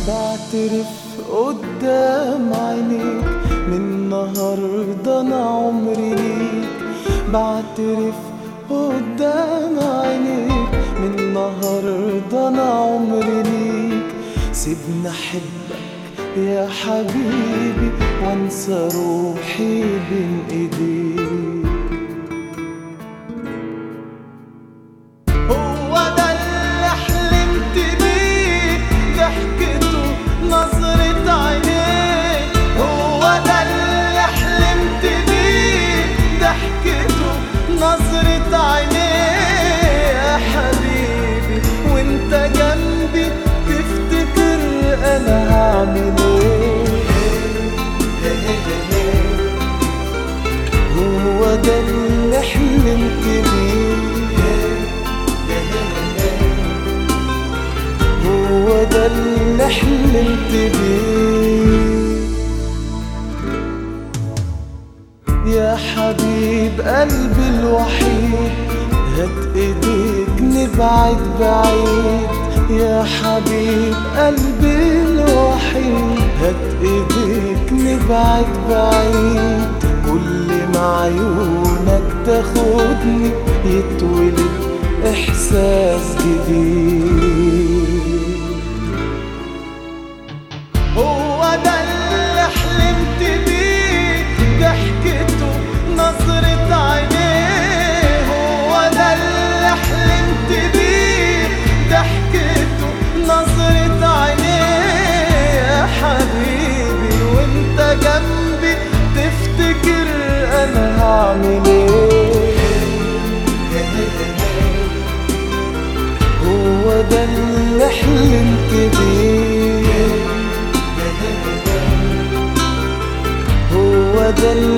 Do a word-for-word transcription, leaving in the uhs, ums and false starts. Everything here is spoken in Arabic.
بعترف قدام عينيك من النهاردة أنا عمري ليك. بعترف قدام عينيك من النهاردة أنا عمري ليك. سيبني أحبك يا حبيبي وانسى روحي بين ايديك. هو ده اللي حلمت بيه، ضحكته نظرة عينيه. هو ده اللي حلمت بيه، ضحكته نظرة عينيه. يا حبيبي وانت جنبي تفتكر انا هعمل ايه. هو ده اللي حلمت بيه، هو ده اللي حلمت بيه. يا حبيب قلبي الوحيد، هات ايديك نبعد بعيد. يا حبيب قلبي الوحيد، هات ايديك نبعد بعيد. كل ما عيونك تاخدني يتولد احساس جديد. هو ده اللي حلمت بيه، ضحكته نظرة عينيه. هو ده اللي حلمت بيه، ضحكته نظرة عينيه. يا حبيبي وانت جنبي تفتكر انا هعمل ايه. هو ده اللي حلمت بيه، هو ده اللي